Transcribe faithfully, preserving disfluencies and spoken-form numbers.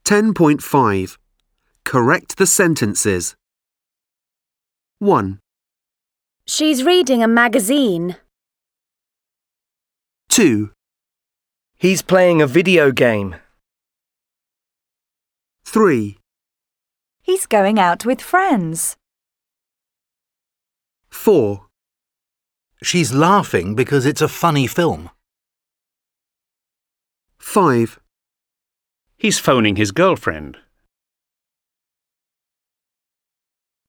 ten point five. Correct the sentences. one, She's reading a magazine. two, He's playing a video game. three, He's going out with friends. four, She's laughing because it's a funny film. five, He's phoning his girlfriend.